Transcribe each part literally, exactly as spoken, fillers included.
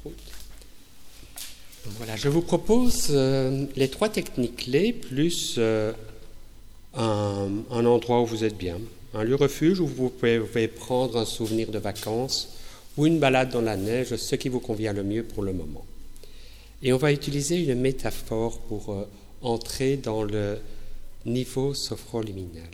Donc voilà, je vous propose euh, les trois techniques clés plus euh, un, un endroit où vous êtes bien. Un lieu refuge où vous pouvez, vous pouvez prendre un souvenir de vacances ou une balade dans la neige, ce qui vous convient le mieux pour le moment. Et on va utiliser une métaphore pour euh, entrer dans le niveau sophroliminal.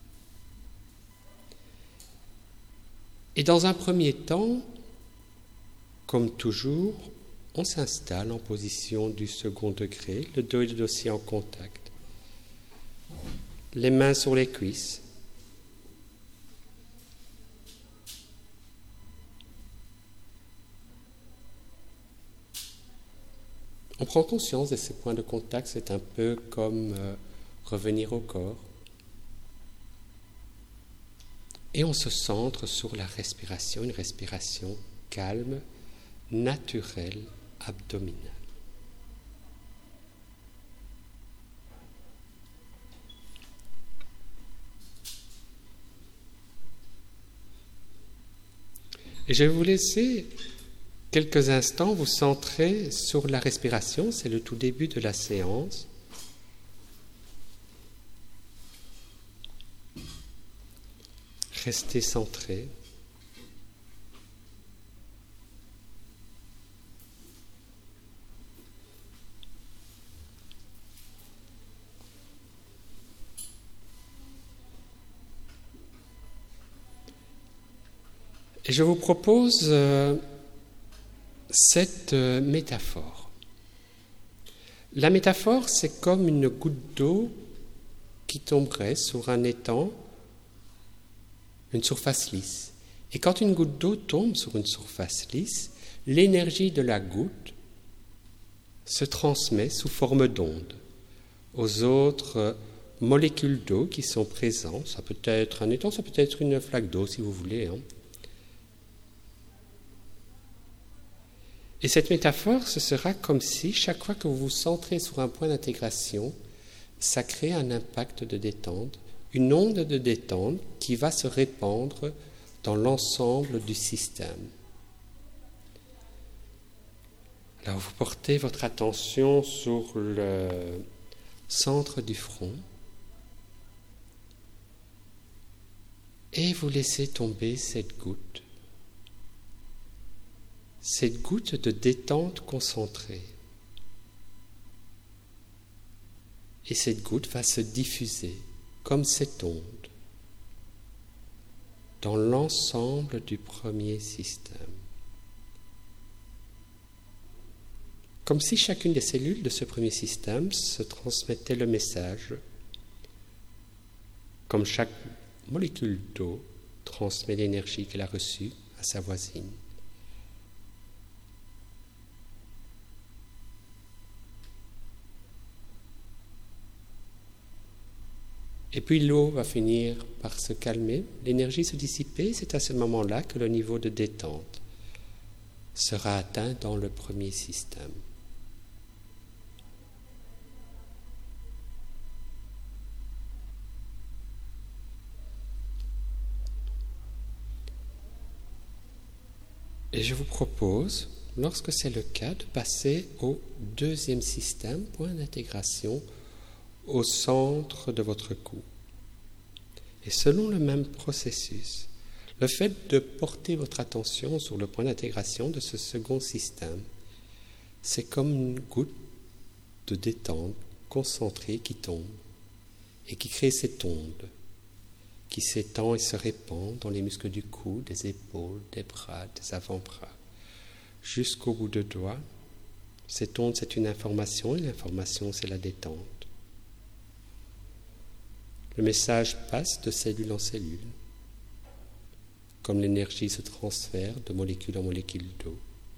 Et dans un premier temps, comme toujours, on s'installe en position du second degré, le dos et le dossier en contact, les mains sur les cuisses. On prend conscience de ces points de contact, c'est un peu comme euh, revenir au corps. Et on se centre sur la respiration, une respiration calme, naturelle, abdominale. Et je vais vous laisser quelques instants vous centrer sur la respiration, c'est le tout début de la séance. Restez centré. Et je vous propose euh, cette euh, métaphore. La métaphore, c'est comme une goutte d'eau qui tomberait sur un étang, une surface lisse. Et quand une goutte d'eau tombe sur une surface lisse, l'énergie de la goutte se transmet sous forme d'onde aux autres euh, molécules d'eau qui sont présentes. Ça peut être un étang, ça peut être une flaque d'eau si vous voulez, hein. Et cette métaphore, ce sera comme si, chaque fois que vous vous centrez sur un point d'intégration, ça crée un impact de détente, une onde de détente qui va se répandre dans l'ensemble du système. Alors vous portez votre attention sur le centre du front et vous laissez tomber cette goutte. Cette goutte de détente concentrée. Et cette goutte va se diffuser comme cette onde dans l'ensemble du premier système. Comme si chacune des cellules de ce premier système se transmettait le message, comme chaque molécule d'eau transmet l'énergie qu'elle a reçue à sa voisine. Et puis l'eau va finir par se calmer, l'énergie se dissiper, c'est à ce moment-là que le niveau de détente sera atteint dans le premier système. Et je vous propose, lorsque c'est le cas, de passer au deuxième système, point d'intégration, au centre de votre cou. Et selon le même processus, le fait de porter votre attention sur le point d'intégration de ce second système, c'est comme une goutte de détente concentrée qui tombe et qui crée cette onde qui s'étend et se répand dans les muscles du cou, des épaules, des bras, des avant-bras, jusqu'au bout de doigt. Cette onde, c'est une information et l'information, c'est la détente. Le message passe de cellule en cellule, comme l'énergie se transfère de molécule en molécule d'eau.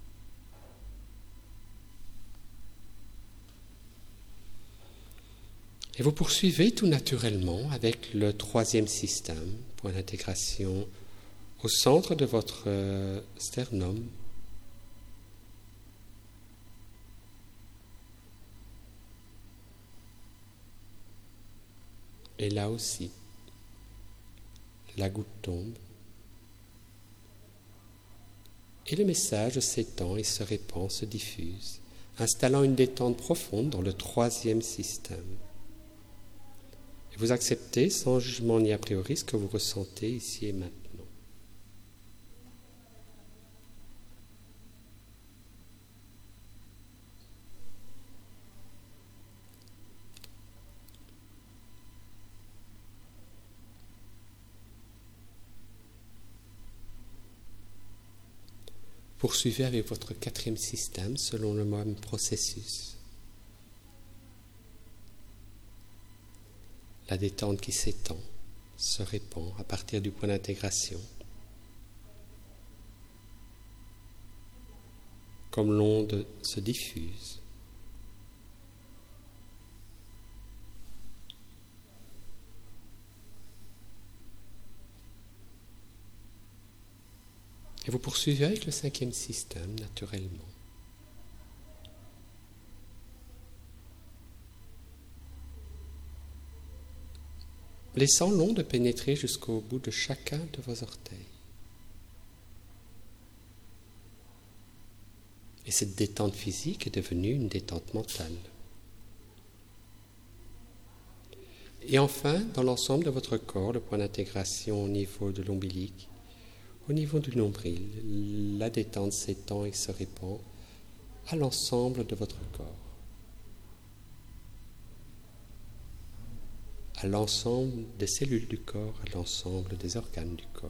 Et vous poursuivez tout naturellement avec le troisième système, point d'intégration, au centre de votre euh, sternum. Et là aussi, la goutte tombe et le message s'étend et se répand, se diffuse, installant une détente profonde dans le troisième système. Et vous acceptez sans jugement ni a priori ce que vous ressentez ici et maintenant. Poursuivez avec votre quatrième système selon le même processus. La détente qui s'étend, se répand à partir du point d'intégration. Comme l'onde se diffuse. Et vous poursuivez avec le cinquième système, naturellement. Laissant l'onde pénétrer jusqu'au bout de chacun de vos orteils. Et cette détente physique est devenue une détente mentale. Et enfin, dans l'ensemble de votre corps, le point d'intégration au niveau de l'ombilic, au niveau du nombril, la détente s'étend et se répand à l'ensemble de votre corps, à l'ensemble des cellules du corps, à l'ensemble des organes du corps.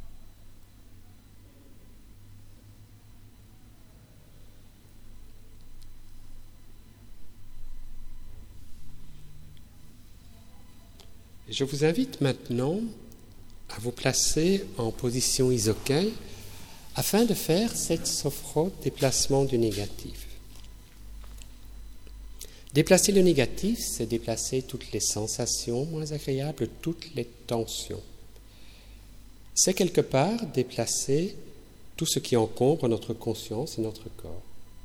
Et je vous invite maintenant à vous placer en position isokai afin de faire cette sophro déplacement du négatif. Déplacer le négatif, c'est déplacer toutes les sensations moins agréables, toutes les tensions. C'est quelque part déplacer tout ce qui encombre notre conscience et notre corps,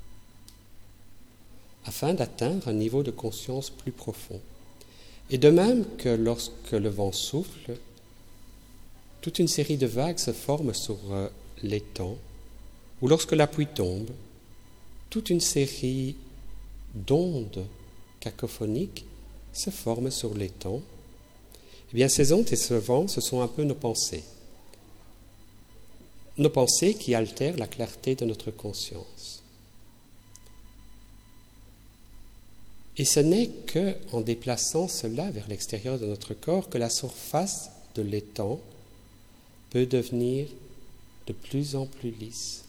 afin d'atteindre un niveau de conscience plus profond. Et de même que lorsque le vent souffle, toute une série de vagues se forment sur l'étang, ou lorsque la pluie tombe, toute une série d'ondes cacophoniques se forment sur l'étang. Eh bien, ces ondes et ce vent, ce sont un peu nos pensées. Nos pensées qui altèrent la clarté de notre conscience. Et ce n'est qu'en déplaçant cela vers l'extérieur de notre corps que la surface de l'étang peut devenir de plus en plus lisse,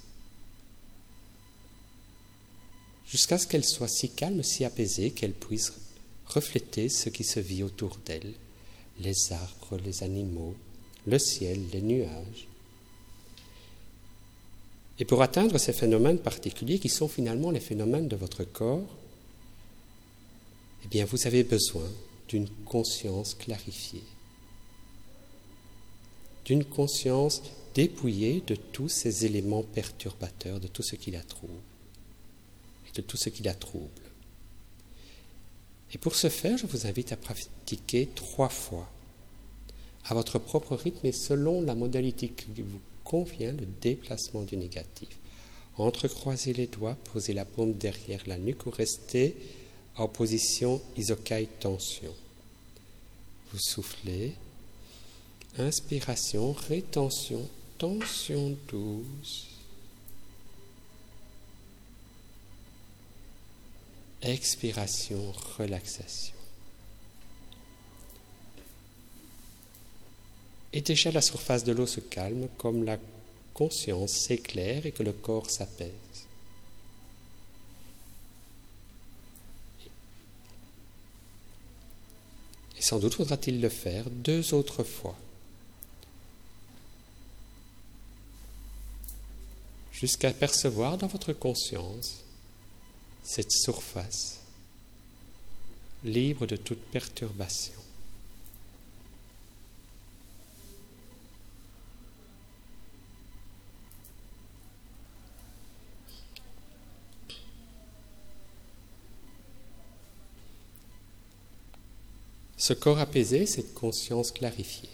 jusqu'à ce qu'elle soit si calme, si apaisée, qu'elle puisse refléter ce qui se vit autour d'elle, les arbres, les animaux, le ciel, les nuages. Et pour atteindre ces phénomènes particuliers, qui sont finalement les phénomènes de votre corps, eh bien, vous avez besoin d'une conscience clarifiée, d'une conscience dépouillée de tous ces éléments perturbateurs, de tout ce qui la trouble, et de tout ce qui la trouble. Et pour ce faire, je vous invite à pratiquer trois fois, à votre propre rythme et selon la modalité qui vous convient, le déplacement du négatif. Entrecroisez les doigts, posez la paume derrière la nuque ou restez en position isokai tension. Vous soufflez. Inspiration, rétention, tension douce. Expiration, relaxation. Et déjà la surface de l'eau se calme comme la conscience s'éclaire et que le corps s'apaise. Et sans doute faudra-t-il le faire deux autres fois, jusqu'à percevoir dans votre conscience cette surface libre de toute perturbation. Ce corps apaisé, cette conscience clarifiée.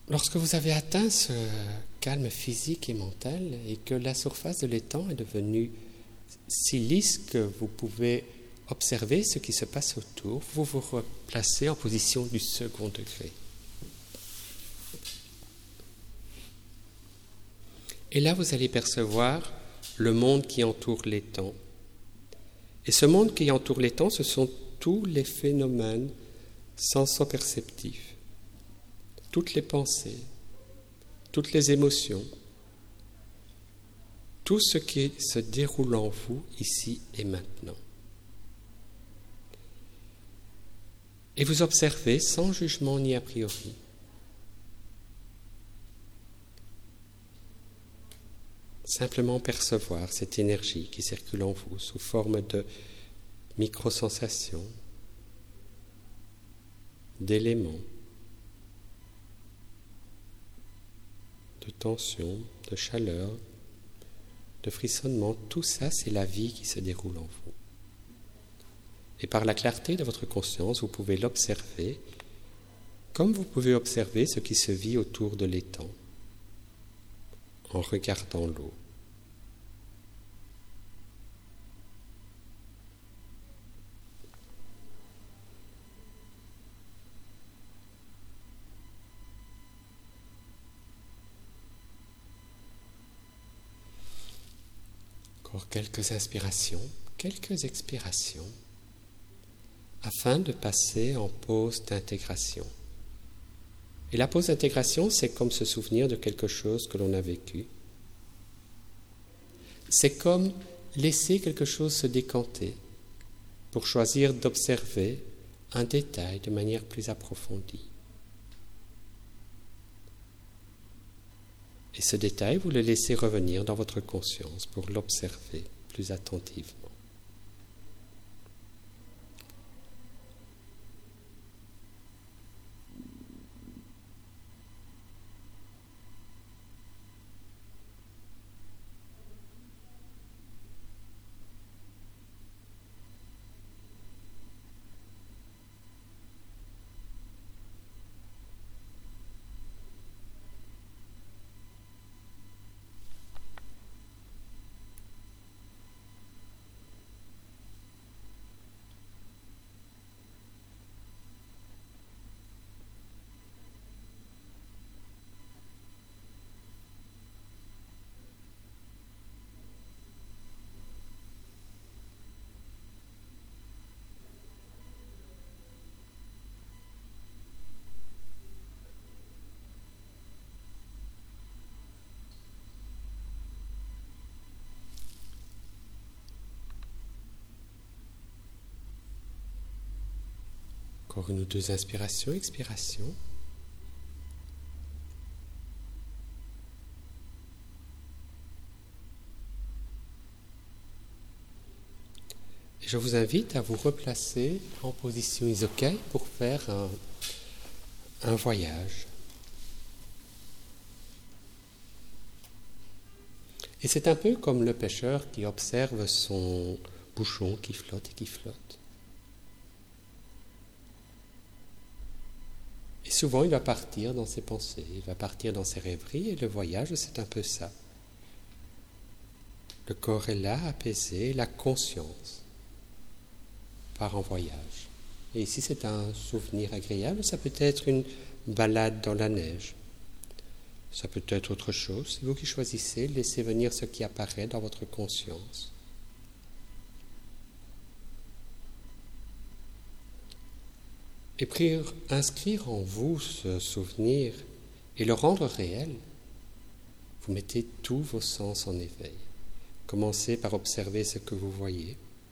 Lorsque vous avez atteint ce calme physique et mental et que la surface de l'étang est devenue si lisse que vous pouvez observer ce qui se passe autour, vous vous replacez en position du second degré. Et là, vous allez percevoir le monde qui entoure l'étang. Et ce monde qui entoure l'étang, ce sont tous les phénomènes sensoperceptifs, toutes les pensées, toutes les émotions, tout ce qui se déroule en vous ici et maintenant. Et vous observez sans jugement ni a priori. Simplement percevoir cette énergie qui circule en vous sous forme de micro-sensations, d'éléments, de tension, de chaleur, de frissonnement. Tout ça, c'est la vie qui se déroule en vous. Et par la clarté de votre conscience, vous pouvez l'observer comme vous pouvez observer ce qui se vit autour de l'étang en regardant l'eau. Encore quelques inspirations, quelques expirations, afin de passer en pause d'intégration. Et la pause d'intégration, c'est comme se souvenir de quelque chose que l'on a vécu. C'est comme laisser quelque chose se décanter pour choisir d'observer un détail de manière plus approfondie. Et ce détail, vous le laissez revenir dans votre conscience pour l'observer plus attentivement. Encore une ou deux inspirations, expirations. Et je vous invite à vous replacer en position isokai pour faire un, un voyage. Et c'est un peu comme le pêcheur qui observe son bouchon qui flotte et qui flotte. Et souvent, il va partir dans ses pensées, il va partir dans ses rêveries, et le voyage, c'est un peu ça. Le corps est là, apaisé, la conscience part en voyage. Et ici, c'est un souvenir agréable, ça peut être une balade dans la neige, ça peut être autre chose. C'est vous qui choisissez, laissez venir ce qui apparaît dans votre conscience. Et puis, inscrire en vous ce souvenir et le rendre réel, vous mettez tous vos sens en éveil. Commencez par observer ce que vous voyez.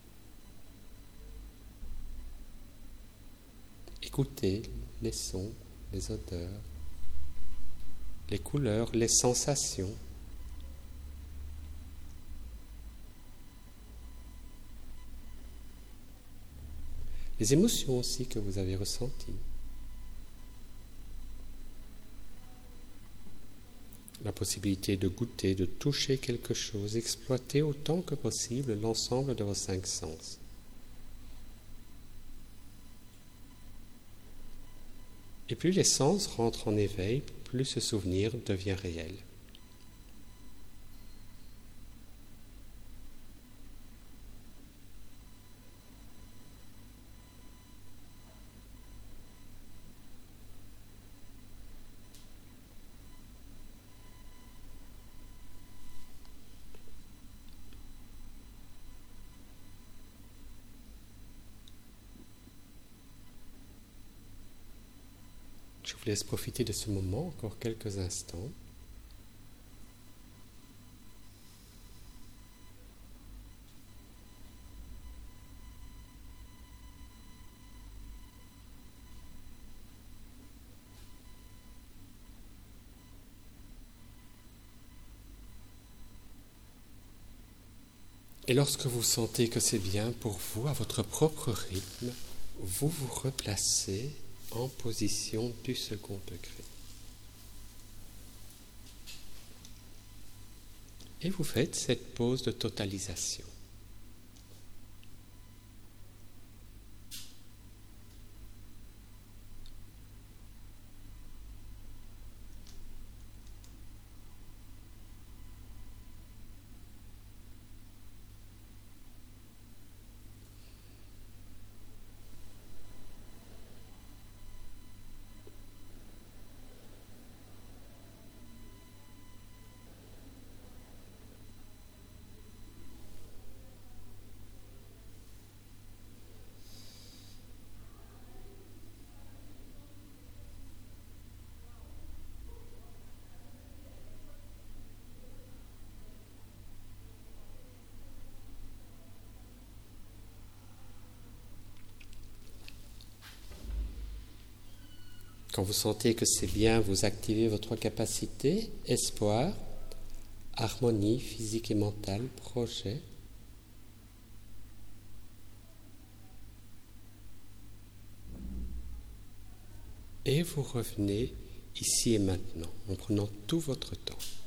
Écoutez les sons, les odeurs, les couleurs, les sensations. Les émotions aussi que vous avez ressenties. La possibilité de goûter, de toucher quelque chose, exploiter autant que possible l'ensemble de vos cinq sens. Et plus les sens rentrent en éveil, plus ce souvenir devient réel. Je vous laisse profiter de ce moment encore quelques instants. Et lorsque vous sentez que c'est bien pour vous, à votre propre rythme, vous vous replacez en position du second degré. Et vous faites cette pause de totalisation. Quand vous sentez que c'est bien, vous activez votre capacité, espoir, harmonie physique et mentale, projet. Et vous revenez ici et maintenant, en prenant tout votre temps.